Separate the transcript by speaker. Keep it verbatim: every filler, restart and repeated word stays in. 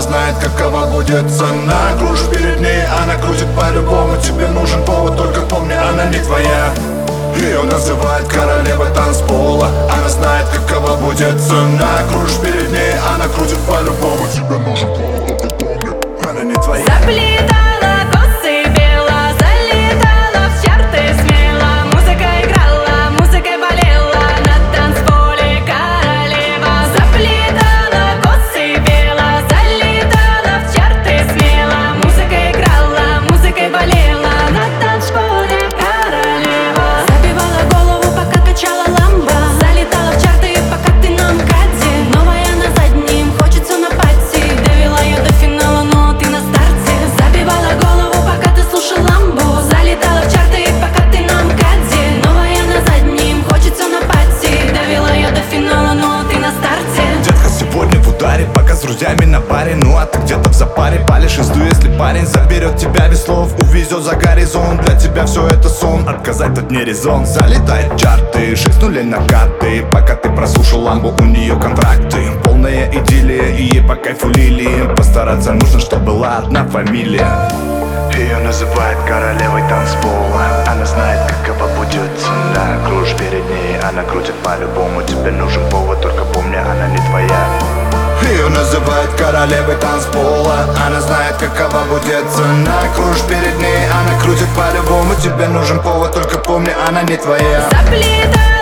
Speaker 1: знает, какова будет цена. Кружишь перед ней, она крутит по-любому. Тебе нужен повод, только помни, она не твоя. Ее называют королевой танцпола. Она знает, какова будет цена. Кружишь перед ней, она крутит по-любому. Тебе нужен повод, только помни, она не твоя.
Speaker 2: Заплетала косы бело, залетала в чарты смело. Музыка играла, музыкой болела, на танцполе королева. Заплетала косы бело, залетала в чарты смело. Музыка играла, музыкой болела, на танцполе королева. Забивала голову, пока качала ламба, залетала в чарты, пока ты на МКАДе. Новая на заднем, хочется на пати. Довела ее до финала, но ты на старте. Забивала голову, пока ты слушал ламбу, залетала в чарты, пока ты на МКАДе. Новая на заднем, хочется на пати. Довела ее до финала, но ты на старте.
Speaker 1: Детка сегодня в ударе, пока с друзьями на паре. Ну а ты где-то в запаре, палишь изду, если парень заберет тебя без слов, увезет за горизонт. Для тебя все это сон, отказать тут не резон. Залетает в чарты, шесть нулей на карты, пока ты прослушал ламбу, у нее контракты. Полная идиллия, и ей по кайфу лилии. Постараться нужно, чтобы была одна фамилия. Ее называют королевой танцпола. Она знает, какова будет цена. Кружишь перед ней, она крутит по-любому. Тебе нужен повод, только помни, она не твоя. Ее называют королевой танцпола. Она знает, какова будет цена. Кружишь перед ней, она крутит по-любому. Тебе нужен повод, только помни, она не твоя.
Speaker 2: Заплетала